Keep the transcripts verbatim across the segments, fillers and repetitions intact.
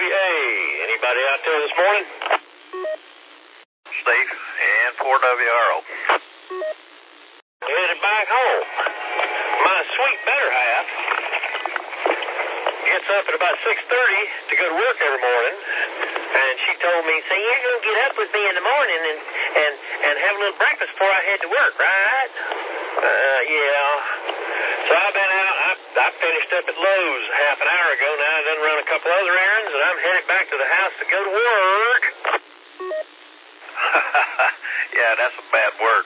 W A. Anybody out there this morning? Steve, and four W R O. Headed back home. My sweet better half gets up at about six thirty to go to work every morning, and she told me, say, you're going to get up with me in the morning and, and, and have a little breakfast before I head to work, right? Uh, yeah. So I've been out, I, I finished up at Lowe's half an hour ago. Now I done run a couple other errands, and I'm headed back to the house to go to work. Yeah, that's a bad word.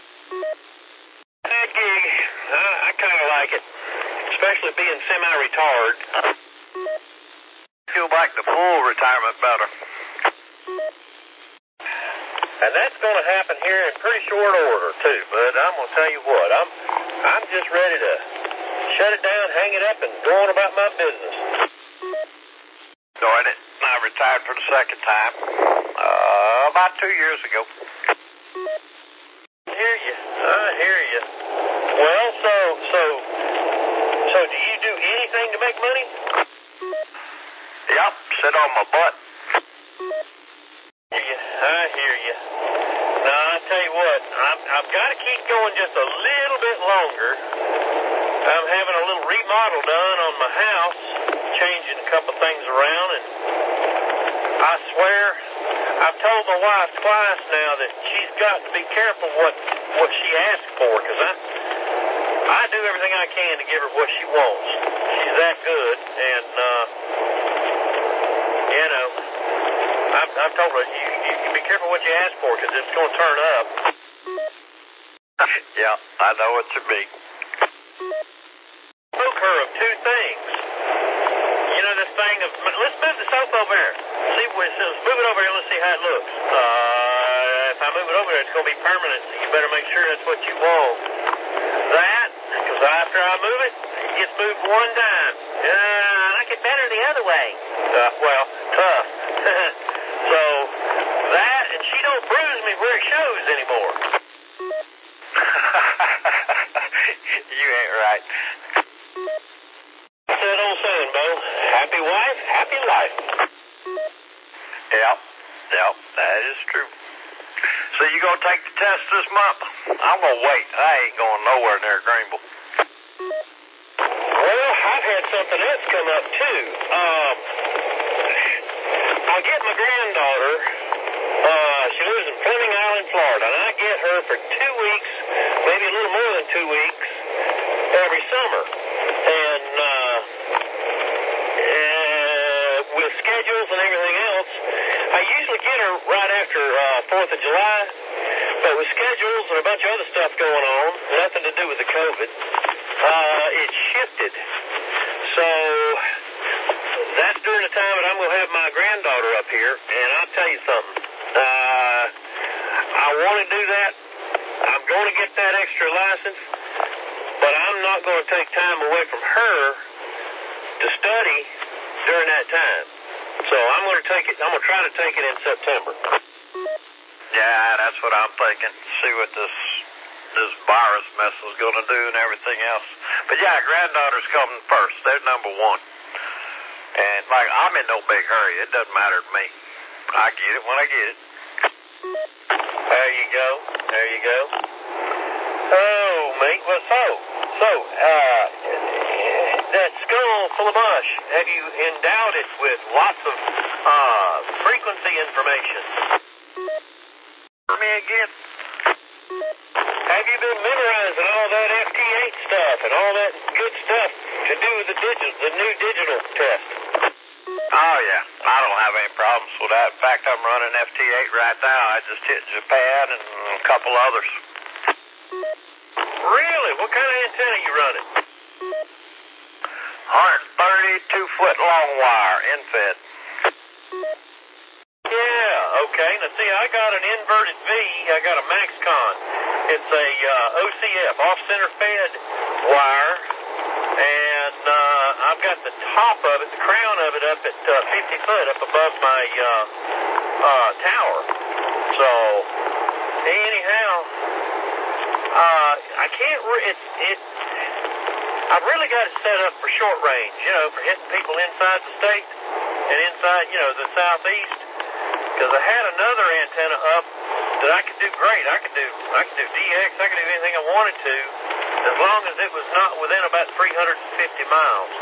That gig, I, I kind of like it, especially being semi-retired. Feel like the full retirement better. And that's going to happen here in pretty short order, too. But I'm going to tell you what, I'm I'm just ready to shut it down, hang it up, and go on about my business. Enjoyed it. I retired for the second time uh, about two years ago. I hear you. I hear you. Well, so so so do you do anything to make money? Yep, sit on my butt. I hear you. I hear you. Now, I tell you what, I'm, I've got to keep going just a little bit longer. I'm having a little remodel done on my house, changing a couple things around, and I swear, I've told my wife twice now that she's got to be careful what what she asks for, because I, I do everything I can to give her what she wants. She's that good, and, uh, you know, I've, I've told her, you, you can be careful what you ask for, because it's going to turn up. Yeah, I know what you mean. Spoke her of two things. You know, this thing of, let's move the sofa over there. See, let's move it over here, let's see how it looks. Uh, if I move it over there, it's going to be permanent, so you better make sure that's what you want. That, because after I move it, it gets moved one time. Uh, I like it better the other way. Uh, well, tough. So, that, and she don't bruise me where it shows anymore. You ain't right. What's that old saying, Bo? Happy wife, happy life. Yep, yep, that is true. So you gonna take the test this month? I'm gonna wait. I ain't going nowhere near Greenville. Well, I've had something else come up, too. Um, I get my granddaughter, uh, she lives in Fleming Island, Florida, and I get her for two weeks, maybe a little more than two weeks, every summer. And, uh, uh, with schedules and everything else, I usually get her right after uh, fourth of July, but with schedules and a bunch of other stuff going on, nothing to do with the COVID, uh, it shifted. So that's during the time that I'm going to have my granddaughter up here, and I'll tell you something. Uh, I want to do that. I'm going to get that extra license, but I'm not going to take time away from her to study during that time. So I'm going to take it, I'm going to try to take it in September. Yeah, that's what I'm thinking. See what this this virus mess is going to do and everything else. But yeah, granddaughter's coming first. They're number one. And like, I'm in no big hurry. It doesn't matter to me. I get it when I get it. There you go. There you go. Oh, mate. Well, so, so, uh, that skull full of mush, have you endowed it with lots of, uh, frequency information? For me again. Have you been memorizing all that F T eight stuff and all that good stuff to do with the digital, the new digital test? Oh, yeah. I don't have any problems with that. In fact, I'm running F T eight right now. I just hit Japan and a couple others. Really? What kind of antenna are you running? one thirty-two foot long wire, infed. Yeah, okay. Now, see, I got an inverted V. I got a MaxCon. It's a uh, O C F, off-center fed wire, and uh, I've got the top of it, the crown of it, up at uh, fifty foot up above my uh, uh, tower. So, anyhow, uh, I can't. Re- it's it. I've really got it set up for short range, you know, for hitting people inside the state. and inside, you know, the southeast, because I had another antenna up that I could do great. I could do, I could do D X. I could do anything I wanted to, as long as it was not within about three hundred fifty miles.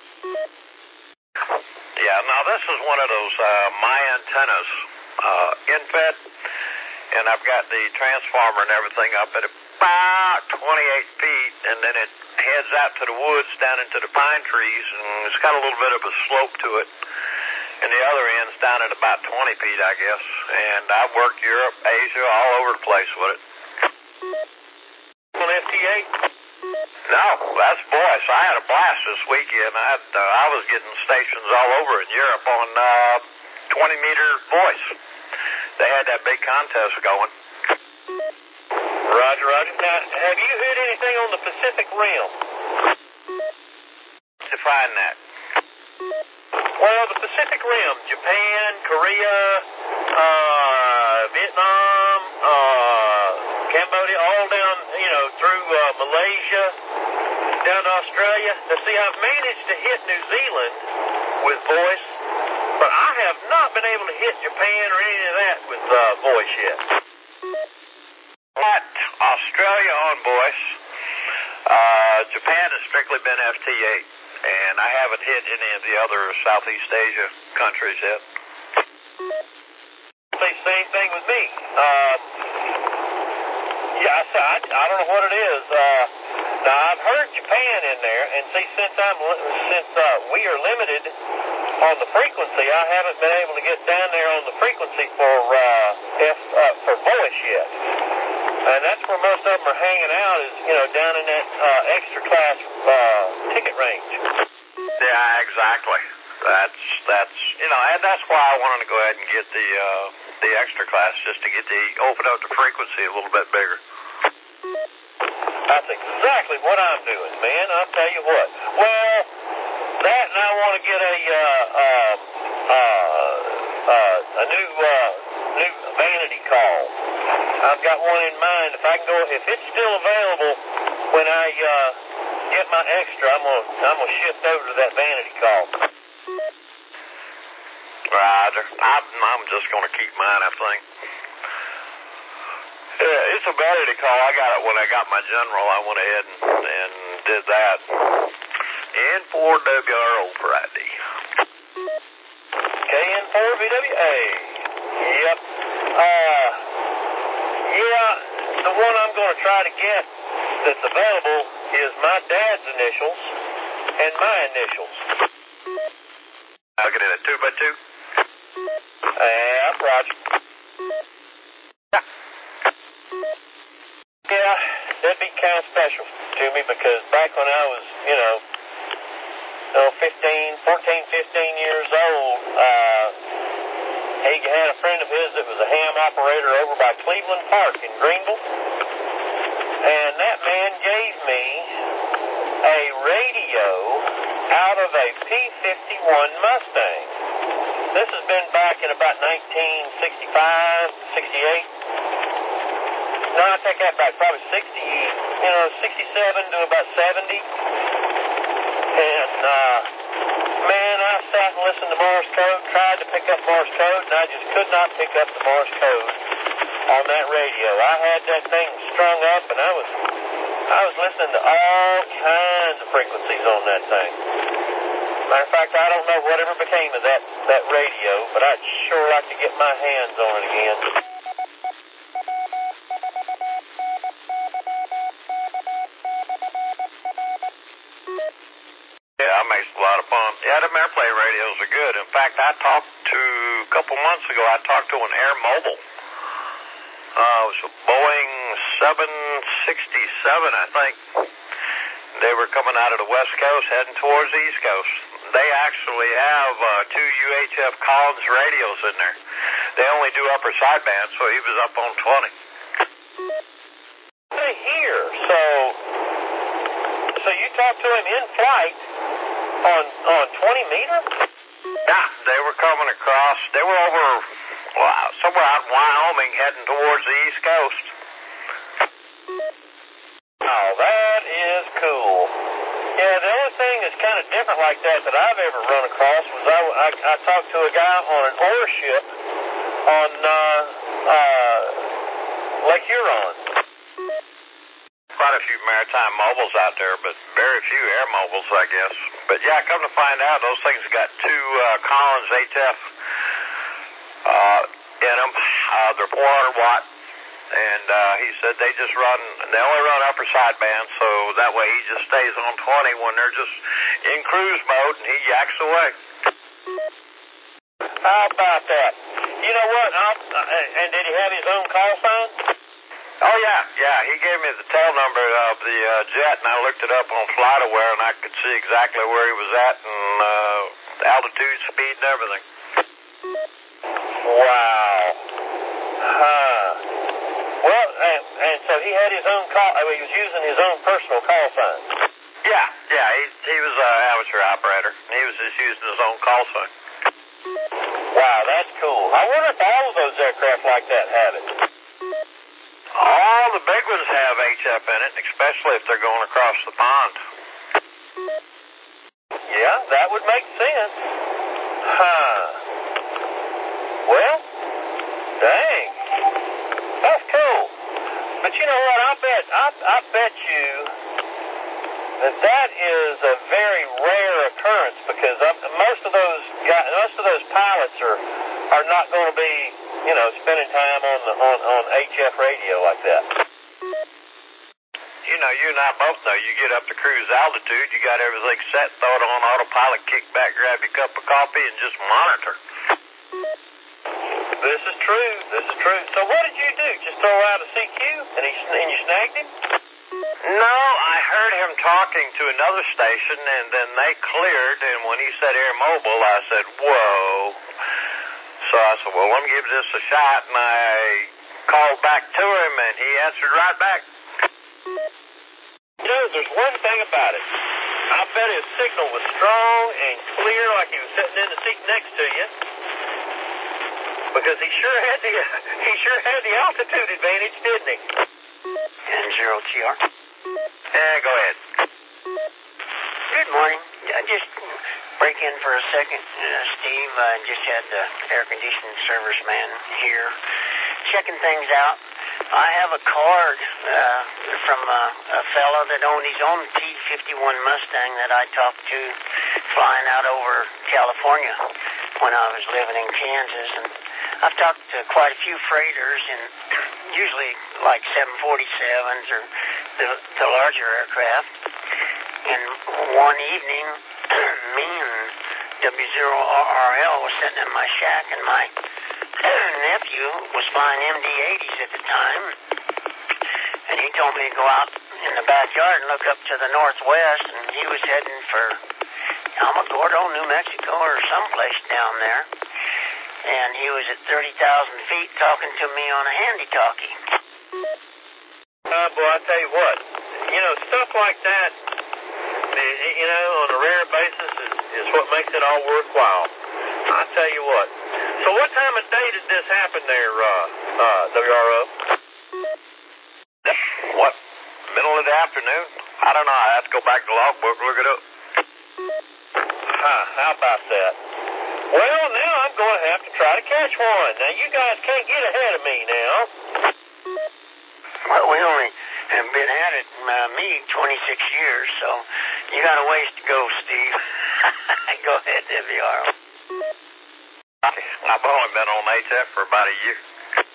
Yeah, now this is one of those uh, my antennas, uh, infed, and I've got the transformer and everything up at about twenty-eight feet, and then it heads out to the woods down into the pine trees, and it's got a little bit of a slope to it. And the other end's down at about twenty feet, I guess. And I've worked Europe, Asia, all over the place with it. On F T eight? No, that's Voice. I had a blast this weekend. I, had, uh, I was getting stations all over in Europe on uh, twenty meter Voice. They had that big contest going. Roger, roger. Now, have you heard anything on the Pacific Rim? Define that. Well, the Pacific Rim, Japan, Korea, uh, Vietnam, uh, Cambodia, all down, you know, through uh, Malaysia, down to Australia. Now, see, I've managed to hit New Zealand with Voice, but I have not been able to hit Japan or any of that with uh, Voice yet. What? Australia on Voice. Uh, Japan has strictly been F T eight. And I haven't hit any of the other Southeast Asia countries yet. Same thing with me. Um, yeah, I, I don't know what it is. Uh, now I've heard Japan in there, and see, since I'm since uh, we are limited on the frequency, I haven't been able to get down there on the frequency for uh, F uh, for Voice yet. And that's where most of them are hanging out, is, you know, down in that uh, extra class uh, ticket range. Yeah, exactly. That's, that's, you know, and that's why I wanted to go ahead and get the, uh, the extra class, just to get the, open up the frequency a little bit bigger. That's exactly what I'm doing, man. I'll tell you what. Well, that and I want to get a, uh, uh, uh, uh, a new, uh, new vanity call. I've got one in mind. If I can go, if it's still available when I uh, get my extra, I'm gonna I'm gonna shift over to that vanity call. Roger. I'm, I'm just gonna keep mine, I think. Yeah, it's a vanity call. I got it when I got my general. I went ahead and, and did that. N four W R O Friday. K N four V W A. Yep. Uh. Yeah, the one I'm going to try to get that's available is my dad's initials and my initials. I'll get it at two by two? Yeah, Roger. Yeah. Yeah, that'd be kind of special to me, because back when I was, you know, oh, fifteen, fourteen, fifteen years old, uh, he had a friend of his that was a ham operator over by Cleveland Park in Greenville. And that man gave me a radio out of a P fifty-one Mustang. This has been back in about nineteen sixty-five, sixty-eight. No, I take that back, probably sixty, you know, sixty-seven to about seventy. And, uh, man, I sat and listened to Morse code, tried to pick up Morse code, and I just could not pick up the Morse code on that radio. I had that thing strung up, and I was I was listening to all kinds of frequencies on that thing. Matter of fact, I don't know whatever became of that, that radio, but I'd sure like to get my hands on it again. Yeah, that makes a lot of fun. Yeah, them airplane radios are good. In fact, I talked to, a couple months ago, I talked to an Air Mobile. Uh, it was a Boeing seven sixty-seven, I think. They were coming out of the West Coast, heading towards the East Coast. They actually have uh, two U H F Collins radios in there. They only do upper sideband, so he was up on twenty. Here, so, so you talked to him in flight on on twenty meter? Yeah, they were coming across. They were over, well, somewhere out in Wyoming, heading towards the East Coast. Oh, that is cool. Yeah, the only thing that's kind kind of different like that that I've ever run across was I, I, I talked to a guy on an ore ship on uh, uh, Lake Huron. Quite a few maritime mobiles out there, but very few air mobiles, I guess. But yeah, come to find out, those things got two uh, Collins H F uh, in them. Uh, they're four hundred watt, and uh, he said they just run, they only run upper sideband, so that way he just stays on twenty when they're just in cruise mode, and he yaks away. How about that? You know what? I'll, uh, and did he have his own call sign? Oh, yeah, yeah. He gave me the tail number of the uh, jet, and I looked it up on FlightAware, and I could see exactly where he was at, and uh, altitude, speed, and everything. Wow. Huh. Well, and, and so he had his own call, I mean, he was using his own personal call sign. Yeah, yeah, he, he was an amateur operator, and he was just using his own call sign. Wow, that's cool. I wonder if all of those aircraft like that have it. All the big ones have H F in it, especially if they're going across the pond. Yeah, that would make sense. Huh. Well, dang. That's cool. But you know what? I bet, I, I bet you that that is a very rare occurrence because I, most of those guys, most of those pilots are are not going to be, you know, spending time on the on, on H F radio like that. You know, you and I both know, you get up to cruise altitude, you got everything set, throw it on autopilot, kick back, grab your cup of coffee, and just monitor. This is true. This is true. So what did you do? Just throw out a C Q and, he, and you snagged him? No, I heard him talking to another station, and then they cleared, and when he said Air Mobile, I said, whoa. So I said, well, let me give this a shot, and I called back to him, and he answered right back. You know, there's one thing about it. I bet his signal was strong and clear like he was sitting in the seat next to you. Because he sure had the he sure had the altitude advantage, didn't he? And zero T R. Yeah, go ahead. Good morning. I just break in for a second. Uh, Steve, I just had the air conditioning service man here checking things out. I have a card uh, from a, a fellow that owned his own T fifty-one Mustang that I talked to flying out over California when I was living in Kansas. And I've talked to quite a few freighters, and usually like seven forty-sevens or the, the larger aircraft. And one evening, me and W zero R R L was sitting in my shack, and my nephew was flying M D eighties at the time, and he told me to go out in the backyard and look up to the northwest, and he was heading for Alamogordo, New Mexico, or someplace down there, and he was at thirty thousand feet talking to me on a handy-talkie. Uh, boy, I tell you what, you know, stuff like that, you know, on a rare basis is, is what makes it all worthwhile. I tell you what. So what time of day did this happen there, uh, uh, W R O? What, middle of the afternoon? I don't know. I have to go back to the logbook, look it up. Huh, how about that? Well, now I'm going to have to try to catch one. Now, you guys can't get ahead of me now. Well, we only have been at it, uh, me, twenty-six years, so you got a ways to go, Steve. Go ahead, W R O. I've only been on H F for about a year.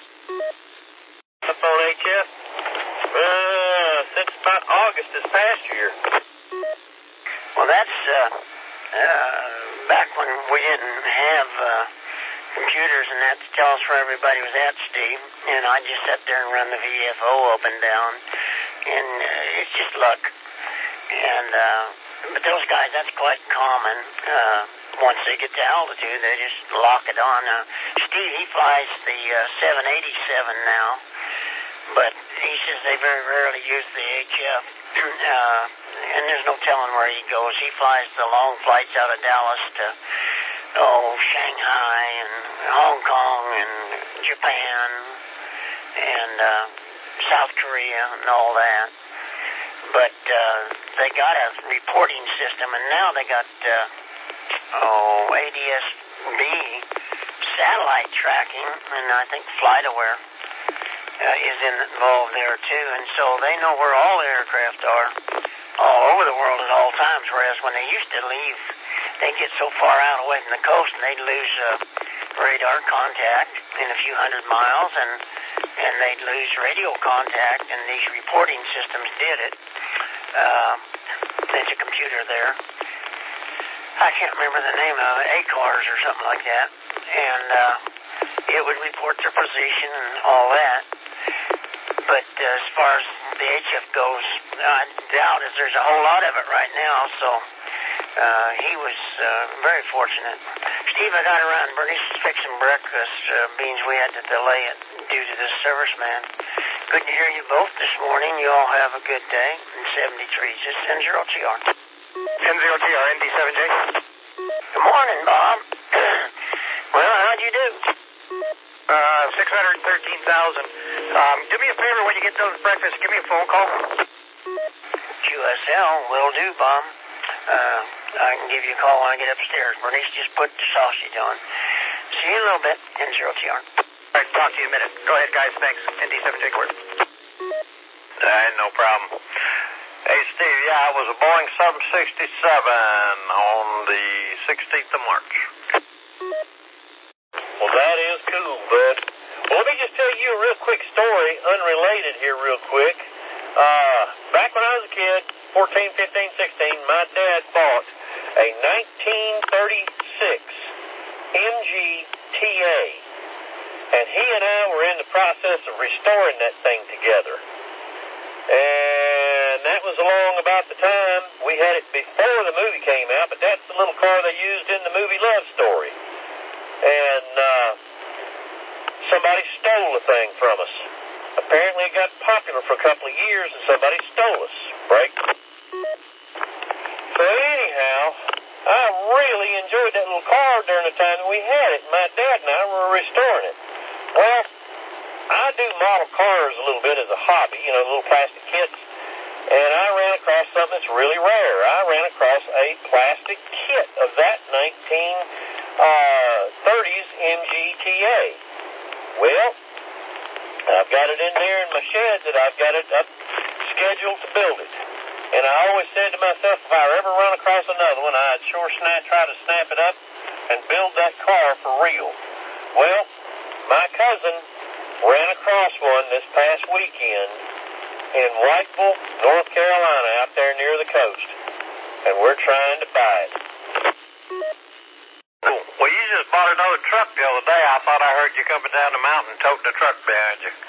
Up on H F? Uh, since about August this past year. Well, that's uh, uh, back when we didn't have uh, computers and that to tell us where everybody was at, Steve. And I just sat there and run the V F O up and down. And uh, it's just luck. And, uh, but those guys, that's quite common. Uh, once they get to altitude, they just lock it on. Uh, Steve, he flies the uh, seven eighty-seven now, but he says they very rarely use the H F, uh, and there's no telling where he goes. He flies the long flights out of Dallas to, oh, Shanghai and Hong Kong and Japan and uh, South Korea and all that. but uh, they got a reporting system, and now they got uh, oh A D S B satellite tracking, and I think FlightAware uh, is involved there too, and so they know where all the aircraft are all over the world at all times, whereas when they used to leave, they'd get so far out away from the coast and they'd lose uh, radar contact in a few hundred miles, and and they'd lose radio contact, and these reporting systems did it. Uh, there's a computer there. I can't remember the name of it, A C A R S or something like that, and uh, it would report their position and all that. But uh, as far as the H F goes, I doubt if there's a whole lot of it right now, so uh, he was uh, very fortunate. Steve, I got to run. Bernie's fixing breakfast, uh, beans we had to delay it due to this serviceman. Good to hear you both this morning. You all have a good day. In seventy-three, just N zero T R. N zero T R, N D seven J. Good morning, Bob. Well, how'd you do? Uh, six hundred thirteen thousand. Um, do me a favor when you get those breakfasts, give me a phone call. Q S L, will do, Bob. Uh, I can give you a call when I get upstairs. Bernice just put the sausage on. See you in a little bit. N zero T R. All right, talk to you in a minute. Go ahead, guys. Thanks. N D seven J, Court. Uh, no problem. Hey, Steve, yeah, it was a Boeing seven sixty-seven on the sixteenth of March. Well, that is cool, bud. Well, let me just tell you a real quick story, unrelated here real quick. Uh, back when I was a kid, fourteen, fifteen, sixteen, my dad bought a nineteen thirty-six M G T A, and he and I were in the process of restoring that thing together. And that was along about the time we had it before the movie came out, but that's the little car they used in the movie Love Story. And uh, somebody stole the thing from us. Apparently it got popular for a couple of years, and somebody stole us. Right? So anyhow, I really enjoyed that little car during the time that we had it. My dad and I were restoring it. Well, I do model cars a little bit as a hobby, you know, little plastic kits, and I ran across something that's really rare. I ran across a plastic kit of that nineteen thirties M G T A. Well, I've got it in there in my shed that I've got it up scheduled to build it. And I always said to myself, if I ever run across another one, I'd sure snap, try to snap it up and build that car for real. Well, my cousin ran across one this past weekend in Whiteville, North Carolina, out there near the coast. And we're trying to buy it. Cool. Well, you just bought another truck the other day. I thought I heard you coming down the mountain toting the truck behind you.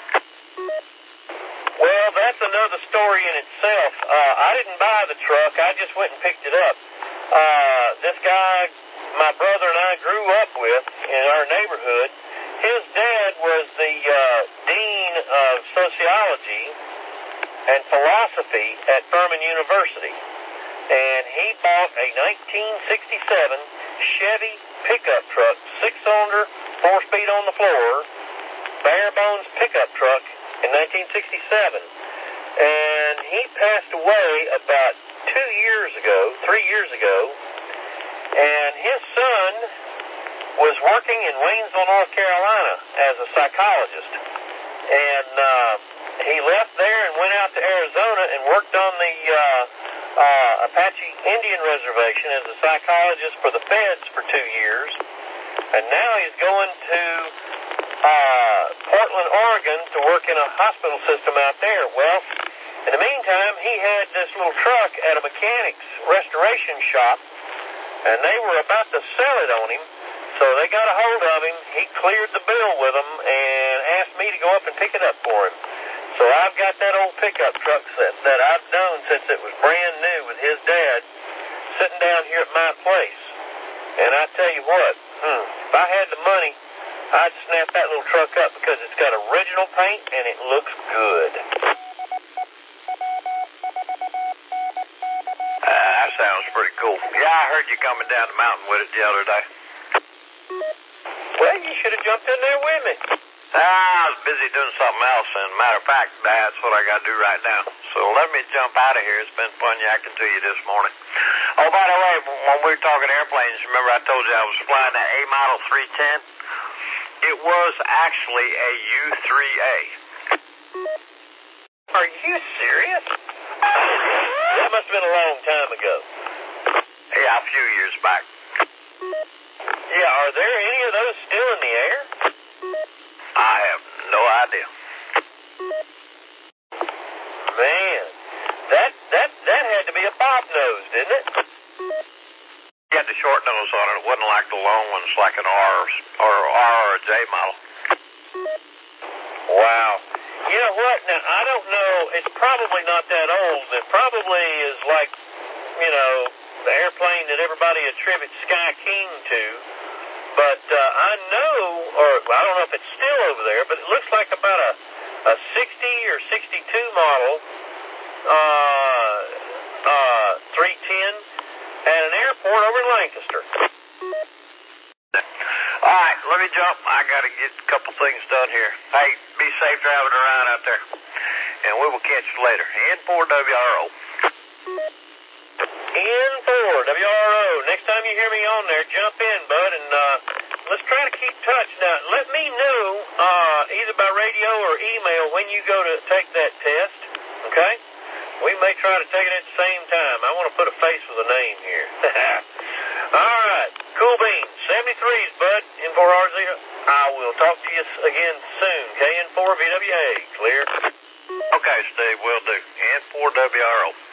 Well, that's another story in itself. Uh, I didn't buy the truck. I just went and picked it up. Uh, this guy, my brother and I grew up with in our neighborhood, his dad was the uh, dean of sociology and philosophy at Furman University. And he bought a nineteen sixty-seven Chevy pickup truck, six-cylinder, four-speed on the floor, bare-bones pickup truck in nineteen sixty-seven. And he passed away about two years ago, three years ago, and his son was working in Waynesville, North Carolina as a psychologist. And uh, he left there and went out to Arizona and worked on the uh, uh, Apache Indian Reservation as a psychologist for the feds for two years. And now he's going to uh, Portland, Oregon to work in a hospital system out there. Well, in the meantime, he had this little truck at a mechanic's restoration shop, and they were about to sell it on him. So they got a hold of him. He cleared the bill with them and asked me to go up and pick it up for him. So I've got that old pickup truck that, that I've known since it was brand new with his dad sitting down here at my place. And I tell you what, hmm, if I had the money, I'd snap that little truck up because it's got original paint and it looks good. Uh, that sounds pretty cool. Yeah, I heard you coming down the mountain with it the other day. Well, you should have jumped in there with me. Ah, I was busy doing something else, and matter of fact, that's what I got to do right now. So let me jump out of here. It's been fun yakking to you this morning. Oh, by the way, when we were talking airplanes, remember I told you I was flying the A Model three ten? It was actually a U three A. Are you serious? That must have been a long time ago. Yeah, a few years back. Yeah, are there any of those still in the air? I have no idea. Man, that that that had to be a bob nose, didn't it? You had the short nose on it. It wasn't like the long ones, like an R or R or a J model. Wow. You know what? Now I don't know. It's probably not that old. It probably is like, you know, the airplane that everybody attributes Sky King to. But uh, I know, or I don't know if it's still over there, but it looks like about a a sixty or sixty-two model uh, uh, three ten at an airport over in Lancaster. All right, let me jump. I got to get a couple things done here. Hey, be safe driving around out there, and we will catch you later. N four W R O. N four W R O. Next time you hear me on there, jump in, bud, and uh, let's try to keep touch. Now, let me know uh, either by radio or email when you go to take that test, okay? We may try to take it at the same time. I want to put a face with a name here. All right. Cool beans. seventy-threes, bud. N four R Z. I will talk to you again soon. K N four V W A. Clear? Okay, Steve, will do. N four W R O.